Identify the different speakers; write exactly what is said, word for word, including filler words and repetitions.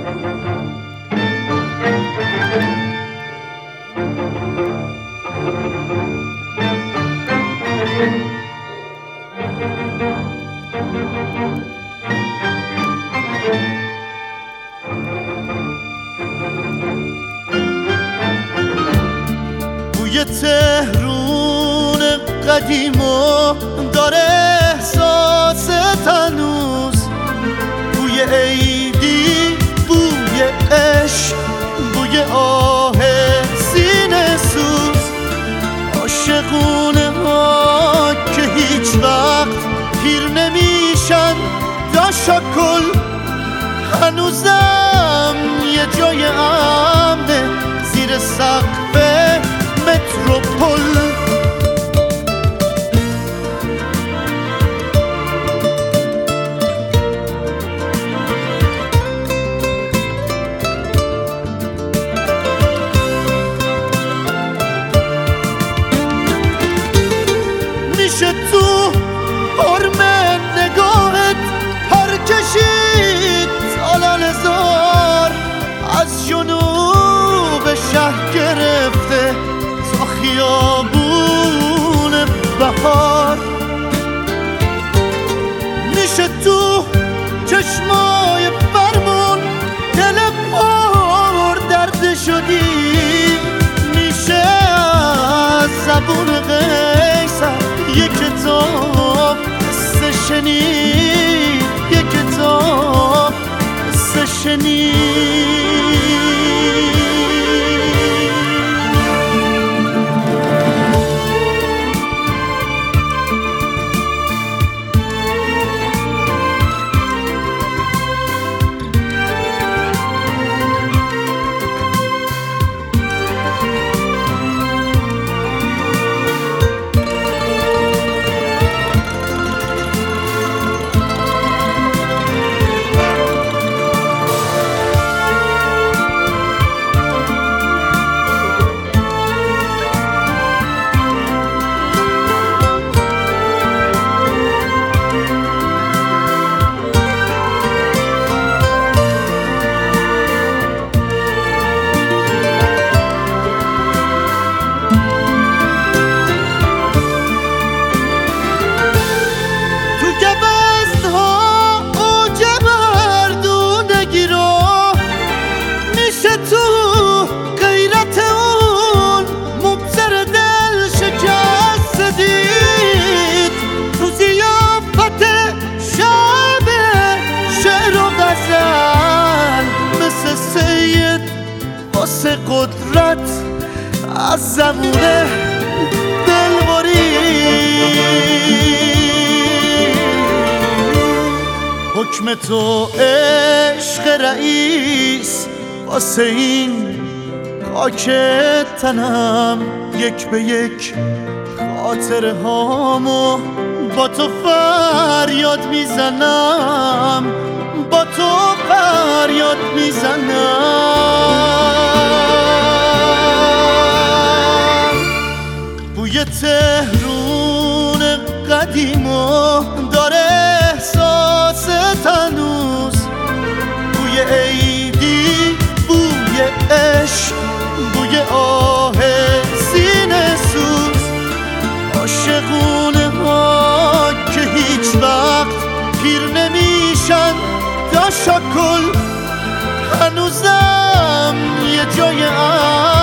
Speaker 1: بوی تهرون قدیما داره احساس هنوز، بوی عیدی، بوی عشق، بوی آه سینه سوز، عاشقونه ها که هیچ وقت پیر نمیشن، تشکل هنوزم یه جای امنه زیر سقف متروپول. میشه تو حرم نگاهت پر کشید تالال زار، از جنوب شهر گرفته تا خیابون بهار. میشه تو چشمای فرمون دل پر درد شدی، میشه از زبون قیصر یه کتاب قصه شنید، یه کتاب قصه شنید. واسه قدرت از زمونه دلبری، حکم تو عشق رئیس، واسه این خاک تنم یک به یک خاطره هامو با تو فریاد میزنم، با تو فریاد میزنم. بوی تهرون قدیما داره احساس هنوز، بوی عیدی، بوی عشق، بوی آه سینه سوز، عاشقونه ها که هیچ وقت پیر نمیشن، تشکل هنوزم یه جای